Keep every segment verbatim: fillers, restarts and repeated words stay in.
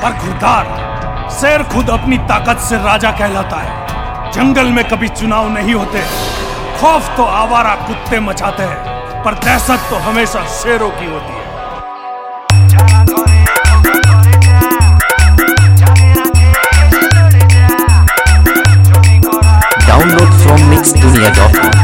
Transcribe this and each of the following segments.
और खुरदार शेर खुद अपनी ताकत से राजा कहलाता है। जंगल में कभी चुनाव नहीं होते, खौफ तो आवारा कुत्ते मचाते हैं, पर दहशत तो हमेशा शेरों की होती है। Download from mix dunia dot com.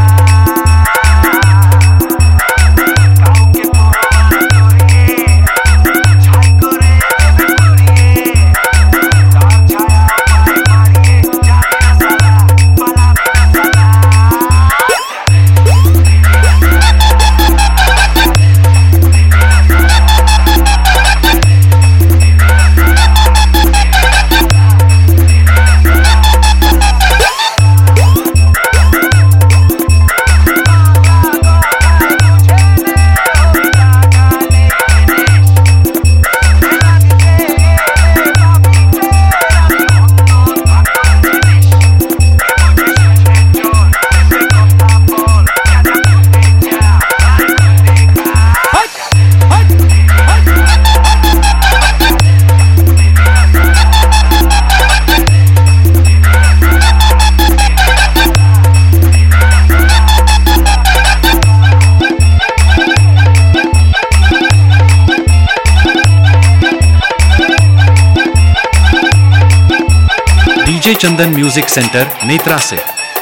DJ Chandan music centre Netra से।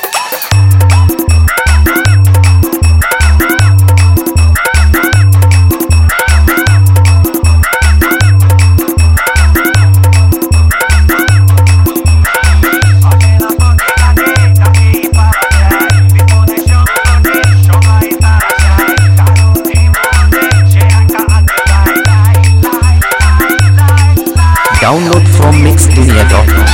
Download from mix dunia dot com.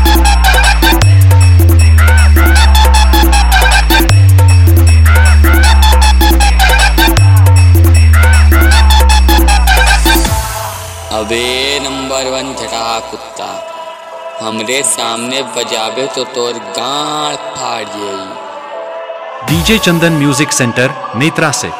अबे नंबर वन झटा कुत्ता, हमरे सामने बजाबे तो तोर गाड़ फाड़ जाई। DJ Chandan music centre Netra से।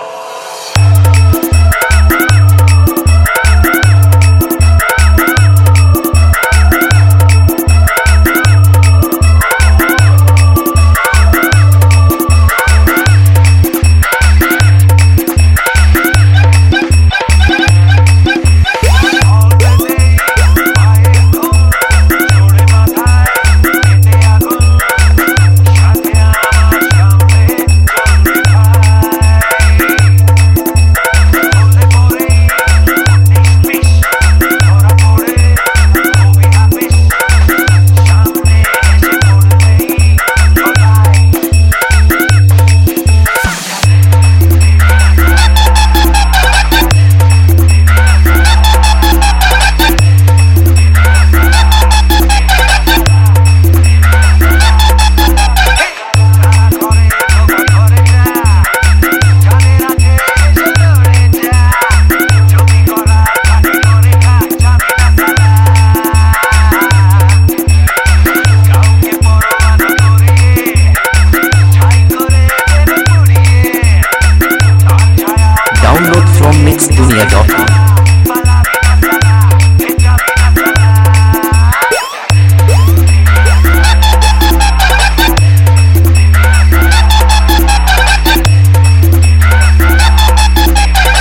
Download from mix dunia dot com.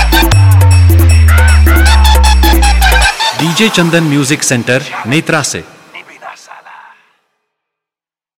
DJ Chandan music centre Netra से।